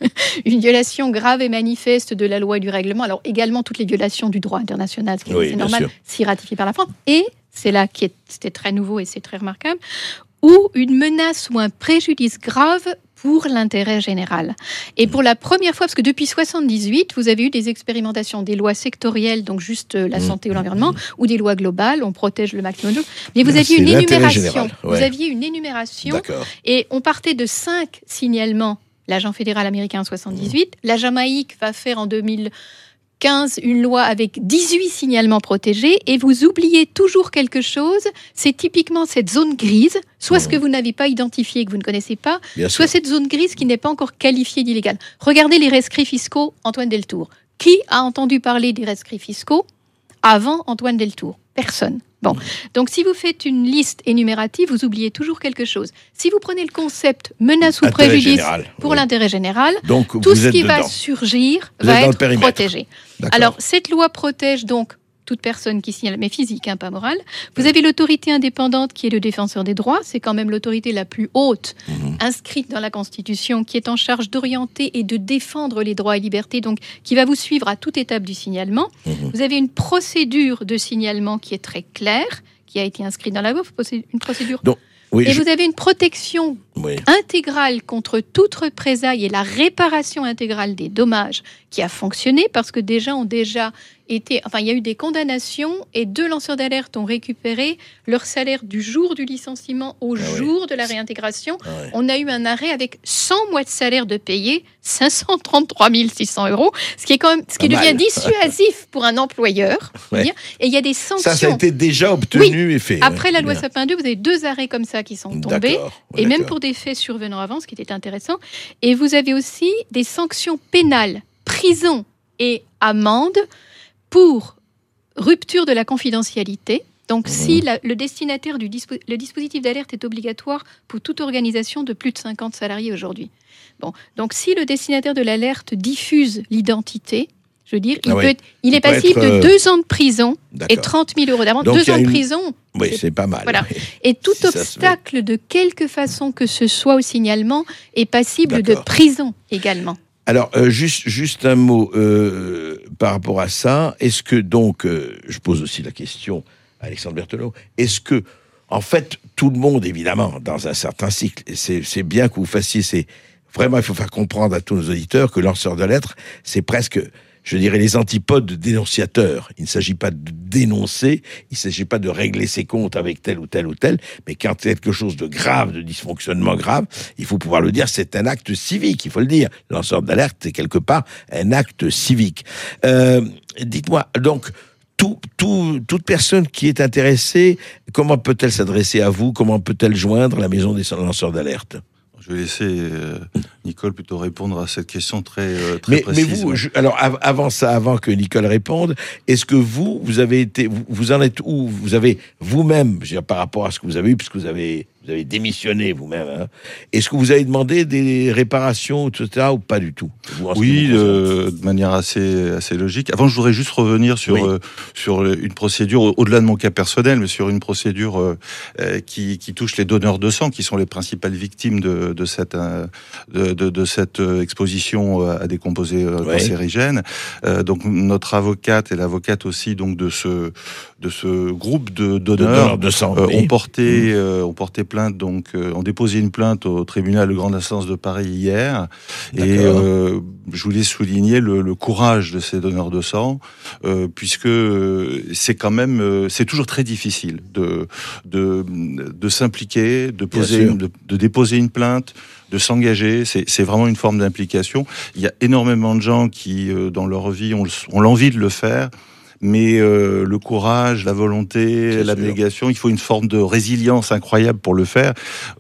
une violation grave et manifeste de la loi et du règlement, alors également toutes les violations du droit international, ce qui oui, est normal, sûr. Si ratifié par la France, et c'est là qui est, c'était très nouveau et c'est très remarquable, ou une menace ou un préjudice grave pour l'intérêt général. Et pour la première fois, parce que depuis soixante-dix-huit, vous avez eu des expérimentations, des lois sectorielles, donc juste la santé ou l'environnement, ou des lois globales, on protège le maximum. Mais vous aviez une énumération. Général, ouais. Vous aviez une énumération, D'accord. et on partait de cinq signalements. L'agent fédéral américain en soixante-dix-huit, mmh. la Jamaïque va faire en deux mille quinze, une loi avec dix-huit signalements protégés, et vous oubliez toujours quelque chose, c'est typiquement cette zone grise, soit mmh. ce que vous n'avez pas identifié, que vous ne connaissez pas, Bien soit sûr. Cette zone grise qui n'est pas encore qualifiée d'illégale. Regardez les rescrits fiscaux, Antoine Deltour. Qui a entendu parler des rescrits fiscaux avant Antoine Deltour ? Personne. Bon, donc si vous faites une liste énumérative, vous oubliez toujours quelque chose. Si vous prenez le concept menace ou intérêt préjudice général, pour oui. l'intérêt général, donc, tout ce qui dedans. Va surgir vous va être protégé. D'accord. Alors, cette loi protège donc toute personne qui signale, mais physique, hein, pas morale. Vous oui. avez l'autorité indépendante qui est le défenseur des droits. C'est quand même l'autorité la plus haute mmh. inscrite dans la Constitution, qui est en charge d'orienter et de défendre les droits et libertés, donc qui va vous suivre à toute étape du signalement. Mmh. Vous avez une procédure de signalement qui est très claire, qui a été inscrite dans la loi, une procédure... Donc, oui, et je... vous avez une protection oui. intégrale contre toute représaille et la réparation intégrale des dommages qui a fonctionné, parce que des gens ont déjà été... Enfin, il y a eu des condamnations et deux lanceurs d'alerte ont récupéré leur salaire du jour du licenciement au ah jour oui. de la réintégration. Ah oui. On a eu un arrêt avec cent mois de salaire de payé, cinq cent trente-trois mille six cents euros, ce qui est quand même, ce qui Pas devient mal. Dissuasif pour un employeur. Ouais. Et il y a des sanctions. Ça, ça a été déjà obtenu oui. et fait. Après ouais. la loi Bien. Sapin deux, vous avez deux arrêts comme ça qui sont tombés, d'accord. Ouais, et d'accord. même pour des faits survenant avant, ce qui était intéressant. Et vous avez aussi des sanctions pénales, prison et amende pour rupture de la confidentialité. Donc, mmh. si la, le destinataire du dispo, le dispositif d'alerte est obligatoire pour toute organisation de plus de cinquante salariés aujourd'hui. Bon, donc si le destinataire de l'alerte diffuse l'identité, je veux dire, il, ah peut oui. être, il, il est passible être, euh... de deux ans de prison D'accord. Et trente mille euros d'amende. Deux ans une... de prison. Oui, c'est pas mal. Voilà. Oui. Et tout si obstacle de quelque façon que ce soit au signalement est passible D'accord. de prison également. Alors, euh, juste, juste un mot euh, par rapport à ça. Est-ce que donc, euh, je pose aussi la question à Alexandre Berthelot, est-ce que, en fait, tout le monde, évidemment, dans un certain cycle, c'est, c'est bien que vous fassiez ces... Vraiment, il faut faire comprendre à tous nos auditeurs que lanceur de lettres, c'est presque, je dirais, les antipodes de dénonciateurs. Il ne s'agit pas de dénoncer, il ne s'agit pas de régler ses comptes avec tel ou tel ou tel, mais quand il y a quelque chose de grave, de dysfonctionnement grave, il faut pouvoir le dire, c'est un acte civique, il faut le dire. Lanceur d'alerte, c'est quelque part un acte civique. Euh, dites-moi, donc, tout, tout, toute personne qui est intéressée, comment peut-elle s'adresser à vous? Comment peut-elle joindre la maison des lanceurs d'alerte? Je vais laisser euh, Nicole plutôt répondre à cette question très, euh, très mais, précise. Mais vous, je, alors av- avant ça, avant que Nicole réponde, est-ce que vous, vous avez été, vous, vous en êtes où? Vous avez vous-même, je veux dire, par rapport à ce que vous avez eu, puisque vous avez, vous avez démissionné vous-même. Hein. Est-ce que vous avez demandé des réparations, et cetera, ou pas du tout? Oui, euh, de manière assez, assez logique. Avant, je voudrais juste revenir sur, oui. euh, sur une procédure, au-delà de mon cas personnel, mais sur une procédure euh, qui, qui touche les donneurs de sang, qui sont les principales victimes de, de, cette, euh, de, de, de cette exposition à des composés euh, oui. cancérigènes. Euh, donc, notre avocate et l'avocate aussi donc, de, ce, de ce groupe de donneurs, de, de sang, euh, oui. ont, porté, mmh. euh, ont porté plainte, donc, euh, ont déposé une plainte au tribunal de grande instance de Paris hier. D'accord. Et euh, je voulais souligner le, le courage de ces donneurs de sang, euh, puisque c'est quand même, euh, c'est toujours très difficile de, de, de s'impliquer, de, poser une, de, de déposer une plainte, de s'engager. C'est, c'est vraiment une forme d'implication. Il y a énormément de gens qui, euh, dans leur vie, ont, ont l'envie de le faire. Mais euh, le courage, la volonté, l'abnégation, il faut une forme de résilience incroyable pour le faire.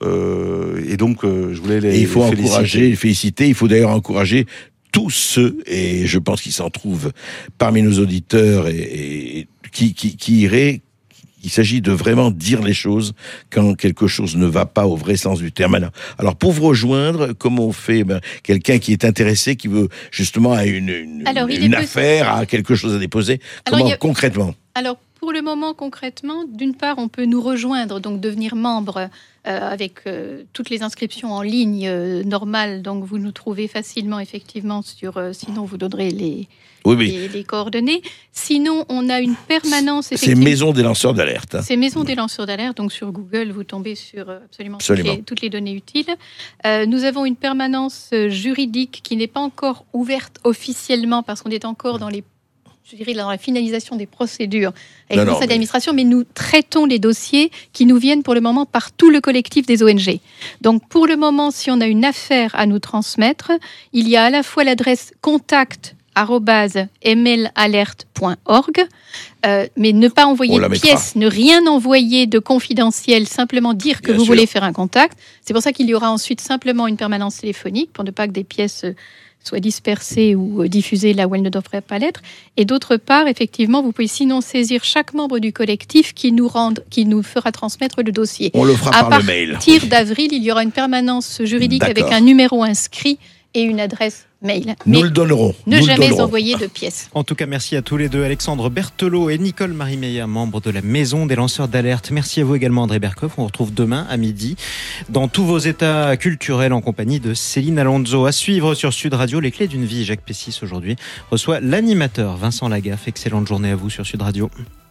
Euh, et donc, euh, je voulais les, et il faut les féliciter. encourager, les féliciter. Il faut d'ailleurs encourager tous ceux, et je pense qu'il s'en trouve parmi nos auditeurs, et, et qui, qui, qui iraient. Il s'agit de vraiment dire les choses quand quelque chose ne va pas au vrai sens du terme. Alors, pour vous rejoindre, comment on fait ben, quelqu'un qui est intéressé, qui veut justement à une, une, Alors, une affaire, à quelque chose à déposer, Alors, comment a... concrètement? Alors, pour le moment, concrètement, d'une part, on peut nous rejoindre, donc devenir membre euh, avec euh, toutes les inscriptions en ligne euh, normales. Donc, vous nous trouvez facilement, effectivement, sur. Euh, sinon, vous donnerez les. Oui, oui. Les, les coordonnées. Sinon, on a une permanence. C'est Maison des lanceurs d'alerte. Hein. C'est Maison des lanceurs d'alerte. Donc, sur Google, vous tombez sur euh, absolument, absolument. Toutes, les, toutes les données utiles. Euh, nous avons une permanence juridique qui n'est pas encore ouverte officiellement parce qu'on est encore dans les je dirais dans la finalisation des procédures avec le conseil d'administration, mais nous traitons les dossiers qui nous viennent pour le moment par tout le collectif des O N G. Donc, pour le moment, si on a une affaire à nous transmettre, il y a à la fois l'adresse contact arobase m l alert point org, euh, mais ne pas envoyer de pièces, ne rien envoyer de confidentiel, simplement dire que Bien vous sûr. voulez faire un contact. C'est pour ça qu'il y aura ensuite simplement une permanence téléphonique, pour ne pas que des pièces soient dispersées ou diffusées là où elles ne devraient pas l'être. Et d'autre part, effectivement, vous pouvez sinon saisir chaque membre du collectif qui nous, rende, qui nous fera transmettre le dossier. On le fera à par le mail. À partir d'avril, il y aura une permanence juridique D'accord. avec un numéro inscrit et une adresse mail. Nous Mais le donnerons. Ne Nous jamais donnerons. envoyer de pièces. En tout cas, merci à tous les deux, Alexandre Berthelot et Nicole Marie-Meyer, membres de la Maison des lanceurs d'alerte. Merci à vous également, André Berkoff. On vous retrouve demain à midi dans tous vos états culturels en compagnie de Céline Alonso. À suivre sur Sud Radio, les clés d'une vie. Jacques Pessis aujourd'hui reçoit l'animateur Vincent Lagaffe. Excellente journée à vous sur Sud Radio.